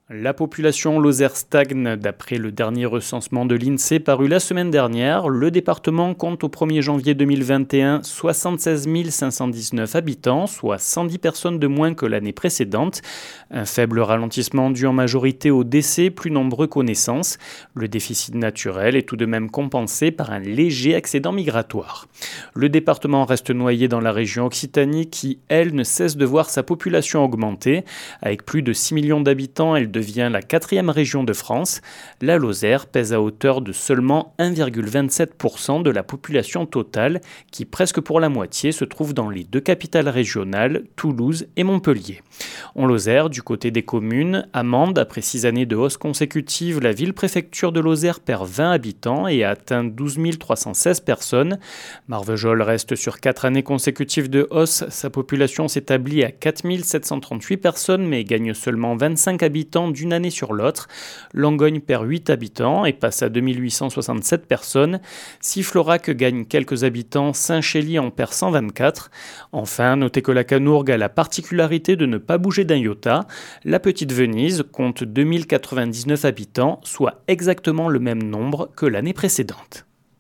La population lozère stagne. D'après le dernier recensement de l'INSEE paru la semaine dernière, le département compte au 1er janvier 2021 76 519 habitants, soit 110 personnes de moins que l'année précédente. Un faible ralentissement dû en majorité aux décès plus nombreux qu'aux naissances. Le déficit naturel est tout de même compensé par un léger excédent migratoire. Le département reste noyé dans la région Occitanie qui, elle, ne cesse de voir sa population augmenter. Avec plus de 6 millions d'habitants, elle devient la 4e région de France. La Lozère pèse à hauteur de seulement 1,27% de la population totale, qui presque pour la moitié se trouve dans les deux capitales régionales, Toulouse et Montpellier. En Lozère, du côté des communes, à Mende, après 6 années de hausse consécutive, la ville-préfecture de Lozère perd 20 habitants et a atteint 12 316 personnes. Marvejols reste sur 4 années consécutives de hausse. Sa population s'établit à 4 738 personnes, mais gagne seulement 25 habitants d'une année sur l'autre. Langogne perd 8 habitants et passe à 2867 personnes. Sifflorac gagne quelques habitants, Saint-Chély en perd 124. Enfin, notez que la Canourgue a la particularité de ne pas bouger d'un iota. La Petite Venise compte 2099 habitants, soit exactement le même nombre que l'année précédente.